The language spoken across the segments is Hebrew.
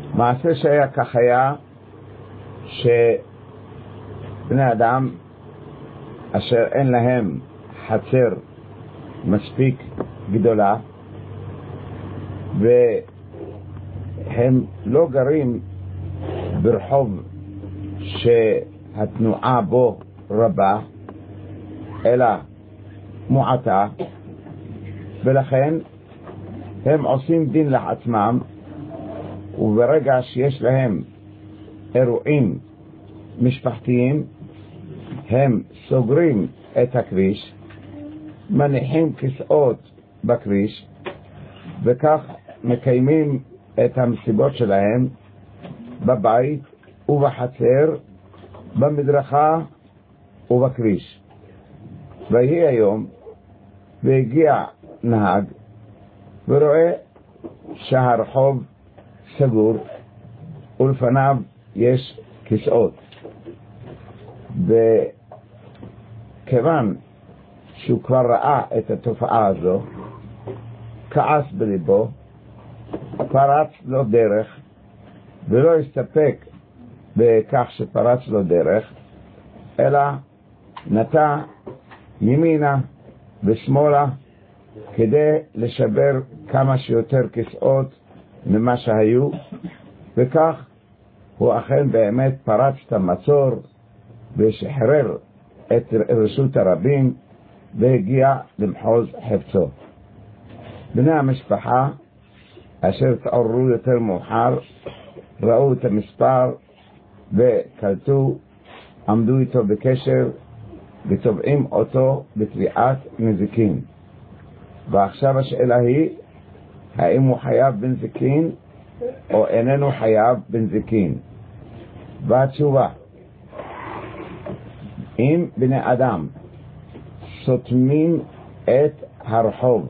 מעשה שהיה כך היה שבני אדם אשר אין להם חצר מספיק גדולה והם לא גרים ברחוב שהתנועה בו רבה אלא מועטה, ולכן הם עושים דין לעצמם, וברגע שיש להם אירועים משפחתיים הם סוגרים את הכביש, מניחים כיסאות בכביש, וכך מקיימים את המסיבות שלהם בבית ובחצר, במדרכה ובכביש. ויהי היום והגיע נהג ורואה שהרחוב סגור ולפניו יש כיסאות, וכיוון שהוא כבר ראה את התופעה הזו כעס בליבו, פרץ לו דרך, ולא הסתפק בכך שפרץ לו דרך אלא נטע ימינה ושמאלה כדי לשבר כמה שיותר כיסאות ממה שהיו, וכך הוא אכן באמת פרץ את המצור ושחרר את רשות הרבים והגיע למחוז חפצו. בני המשפחה אשר תעוררו יותר מאוחר ראו את המספר וקלטו, עמדו איתו בקשר ותובעים אותו בתביעת נזיקין. ועכשיו השאלה היא האם הוא חייב בנזיקין או איננו חייב בנזיקין. והתשובה, אם בני אדם סותמים את הרחוב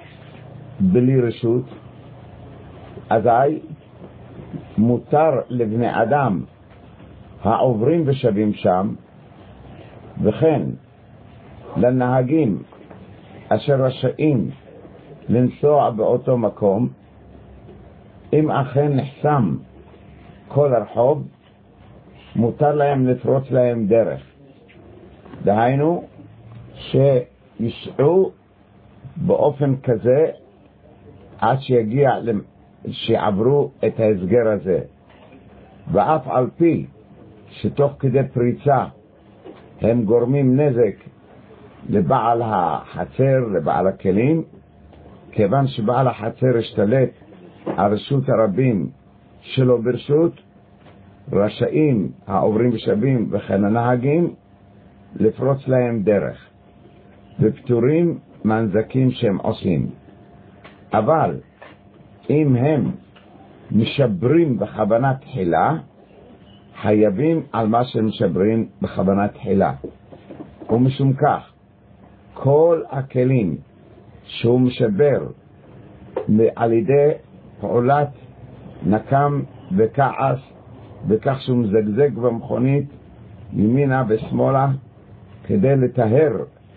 בלי רשות, אזי מותר לבני אדם העוברים ושבים שם, וכן לנהגים אשר רשאים לנסוע באותו מקום, אם אכן נחסם כל הרחוב מותר להם לפרוץ להם דרך, דהיינו שישעו באופן כזה עד שיעברו את ההסגר הזה. ואף על פי שתוך כדי פריצה הם גורמים נזק לבעל החצר, לבעל הכלים, כיוון שבעל החצר השתלט על רשות הרבים שלו ברשות, רשאים העוברים ושבים וכן הנהגים לפרוץ להם דרך ופטורים מהנזקים שהם עושים. אבל אם הם משברים בכוונת תחילה, חייבים על מה שהם משברים בכוונת תחילה. ומשום כך כל הכלים שהוא משבר על ידי פעולת נקם וכעס, בכך שהוא מזגזג במכונית ימינה ושמאלה כדי לטהר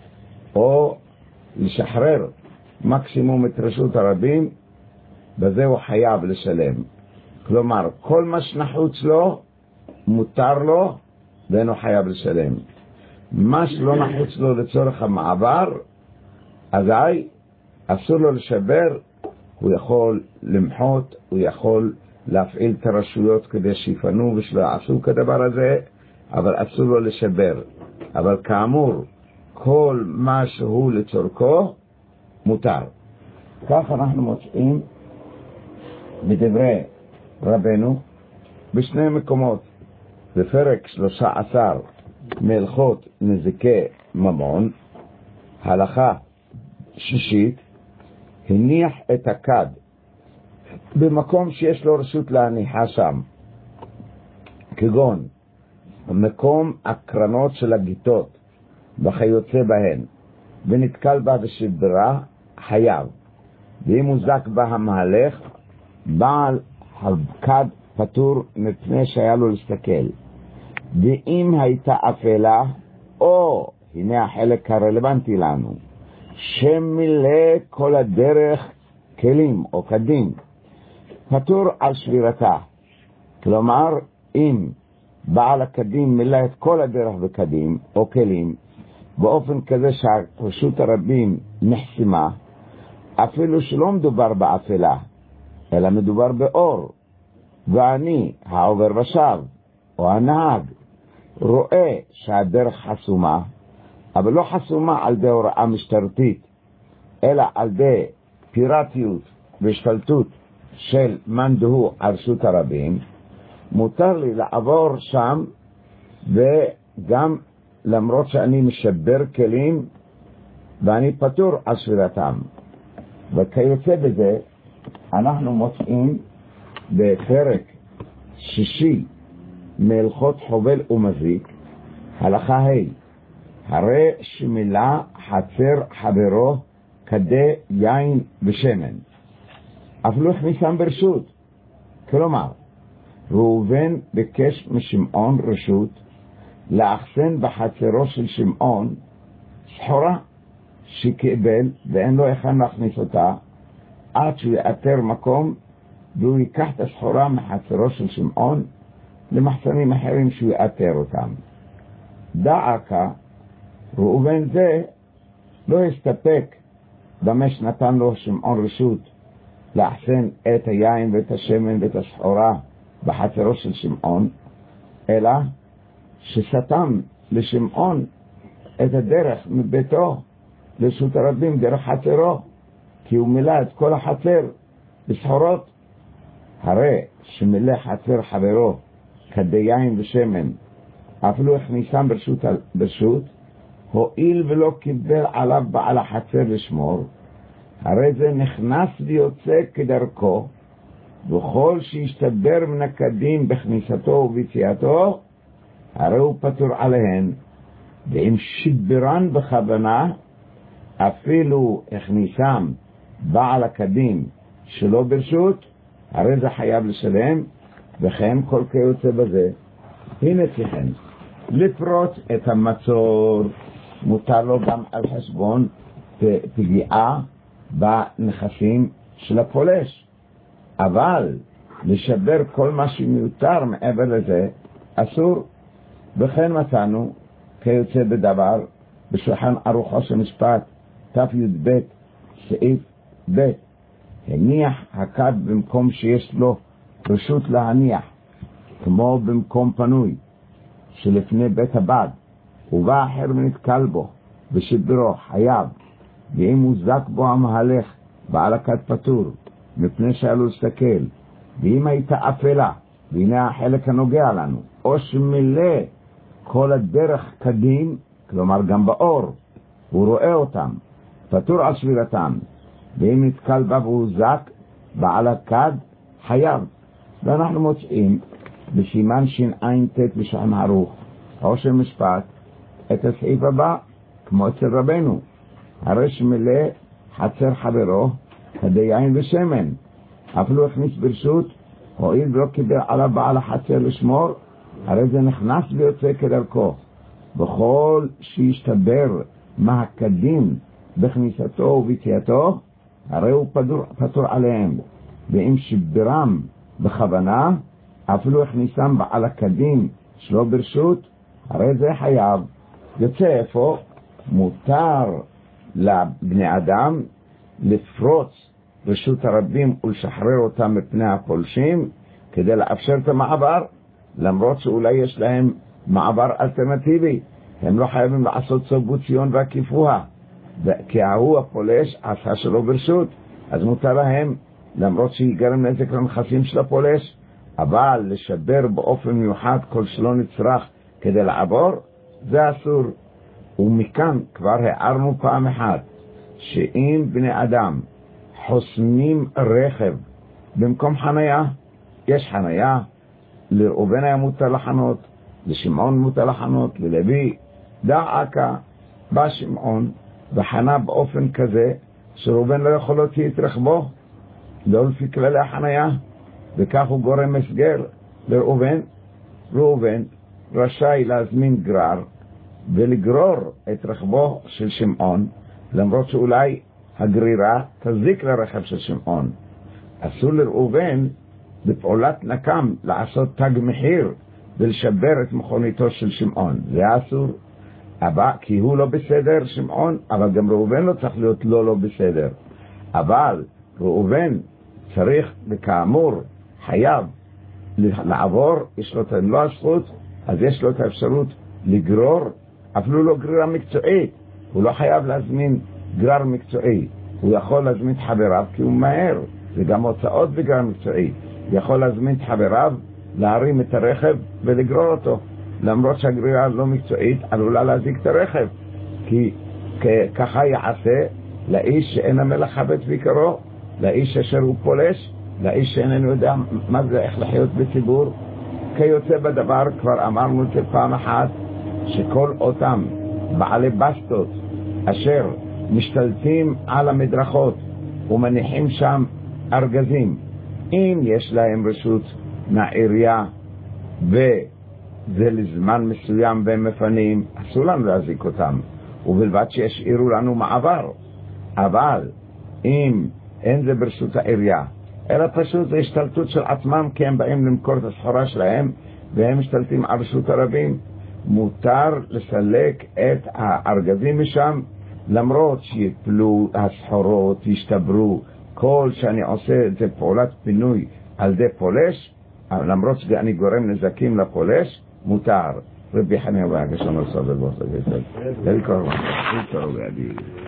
או לשחרר מקסימום את רשות הרבים, בזה הוא חייב לשלם. כלומר כל מה שנחוץ לו מותר לו ואינו חייב לשלם. מה שלא נחוץ לו לצורך המעבר, אזי אסור לו לשבר. הוא יכול למחות, הוא יכול להפעיל את הרשויות כדי שיפנו ושלא יעשו כדבר הזה, אבל אסור לו לשבר. אבל כאמור כל מה שהוא לצורכו מותר. כך אנחנו מוצאים בדברי רבנו בשני מקומות. בפרק 13 מהלכות נזיקי ממון, הלכה שישית, הניח את הכד במקום שיש לו רשות להניחה שם, כגון מקום הקרנות של הגיטות וכיוצא בהן, ונתקל בה ושברה, חייב. ואם הוזק בה המהלך, בעל הכד פטור מפני שהיה לו להסתכל. ואם הייתה אפלה, או הנה החלק הרלוונטי לנו, שמילא כל הדרך כלים או קדים, פטור על שבירתה, כלומר, אם בעל הקדים מילא את כל הדרך בקדים או כלים, באופן כזה שהרשות הרבים נחסמה, אפילו שלא מדובר באפלה, אלא מדובר באור, ואני, העובר ושב, או הנהג, רואה שהדרך חסומה, אבל לא חסומה על ידי הוראה משטרתית, אלא על ידי פיראטיות והשתלטות של מאן דהוא על רשות הרבים, מותר לי לעבור שם, וגם למרות שאני משבר כלים, ואני פטור על שבירתם. וכיוצא בזה, אנחנו מוצאים בפרק 6 מהלכות חובל ומזיק, הלכה ה', הרי שמילא חצר חברו כדי יין ושמן, אפילו הכניסם ברשות. כלומר, ראובן ביקש משמעון רשות לאחסן בחצרו של שמעון סחורה שקיבל ואין לו היכן להכניס אותה, עד שהוא יאתר מקום והוא ייקח את הסחורה מחצרו של שמעון למחסנים אחרים שהוא יאתר אותם. דעקה, ראובן זה לא הסתפק במה שנתן לו שמעון רשות לאחסן את היין ואת השמן ואת הסחורה בחצרו של שמעון, אלא שסתם לשמעון את הדרך מביתו לרשות הרבים דרך חצרו, כי הוא מילא את כל החצר בסחורות. הרי שמילא חצר חברו כדי יין ושמן, אפילו הכניסם ברשות, הואיל ולא קיבל עליו בעל החצר לשמור, הרי זה נכנס ויוצא כדרכו, וכל שישתבר מן הקדים בכניסתו וביציאתו, הרי הוא פטור עליהן. ואם שיברן בכוונה, אפילו הכניסם בעל הקדים שלא ברשות, הרי זה חייב לשלם, וכן כל כיוצא בזה. הנה כן, לפרוץ את המצור מותר לו גם על חשבון פגיעה בנכסים של הפולש, אבל לשבר כל מה שמיותר מעבר לזה אסור. וכן מצאנו כיוצא בדבר בשולחן ערוך של משפט ת"י סעיף ב', הניח הכד במקום שיש לו רשות להניח, כמו במקום פנוי שלפני בית הבד, ובא אחר ונתקל בו ושברו חייב, ואם הוא זק בו המהלך בעל הכד פטור מפני שעלו להסתכל, ואם הייתה אפלה, והנה החלק הנוגע לנו, או שמילא כל הדרך קדים, כלומר גם באור הוא רואה אותם, פטור על שבירתם, ואם נתקל בה והוא זק בעל הכד חייב. ואנחנו מוצאים בסימן שע"ט בשולחן ערוך או של משפט את הסעיף הבא, כמו אצל רבנו, הרי שמילא חצר חברו כדי יין ושמן, אפילו הכניס ברשות, הואיל ולא קיבל עליו בעל החצר לשמור, הרי זה נכנס ויוצא כדרכו. בכל שישתבר מהקדים בכניסתו וביציאתו, הרי הוא פטור עליהם. ואם שברם בכוונה, אפילו הכניסם בעל הקדים שלא ברשות, הרי זה חייב. יוצא איפה? מותר לבני אדם לפרוץ רשות הרבים ולשחרר אותם מפני הפולשים כדי לאפשר את המעבר, למרות שאולי יש להם מעבר אלטרנטיבי. הם לא חייבים לעשות סובו ציון והקיפוה, כי ההוא הפולש עשה שלא ברשות, אז מותר להם, למרות שיגרם נזק לנכסים של הפולש, אבל לשבר באופן מיוחד כל שלא נצרך כדי לעבור, זה אסור. ומכאן כבר הערנו פעם אחת, שאם בני אדם חוסמים רכב במקום חניה, יש חניה, לראובן היה מותר לחנות, לשמעון מותר לחנות, ללוי, דעקה, בא שמעון וחנה באופן כזה שראובן לא יכול להוציא את רכבו, לא לפי כללי החניה, וכך הוא גורם מסגר לראובן. ראובן רשאי להזמין גרר ולגרור את רכבו של שמעון, למרות שאולי הגרירה תזיק לרכב של שמעון. אסור לראובן בפעולת נקם לעשות תג מחיר ולשבר את מכוניתו של שמעון. זה אסור, כי הוא לא בסדר שמעון, אבל גם ראובן לא צריך להיות לא בסדר. אבל ראובן צריך, וכאמור חייב לעבור, יש לו את לא הזכות, אז יש לו את האפשרות לגרור, אפילו לא גרירה מקצועית. הוא לא חייב להזמין גרר מקצועי, הוא יכול להזמין את חבריו כי הוא מהר, זה גם הוצאות בגרר מקצועי. הוא יכול להזמין את חבריו להרים את הרכב ולגרור אותו, למרות שהגרירה לא מקצועית עלולה להזיק את הרכב, כי ככה יעשה לאיש שאין המלאכה בית ועיקרו, לאיש אשר הוא פולש, לאיש שאיננו יודע מה זה איך לחיות בציבור. כיוצא בדבר, כבר אמרנו את זה פעם אחת, שכל אותם בעלי בסטות אשר משתלטים על המדרכות ומניחים שם ארגזים, אם יש להם רשות מהעירייה וזה לזמן מסוים והם מפנים, אסור לנו להזיק אותם, ובלבד שישאירו לנו מעבר. אבל אם אין זה ברשות העירייה, אלא פשוט זה השתלטות של עצמם, כי הם באים למכור את הסחורה שלהם והם משתלטים על רשות הרבים, מותר לסלק את הארגזים משם, למרות שיפלו הסחורות, ישתברו. כל שאני עושה את זה פעולת פינוי על ידי פולש, למרות שאני גורם נזקים לפולש, מותר. רבי חנינא בר יעקב שנו סובר בו סגל. זה לקרוא, זה לקרוא בידי.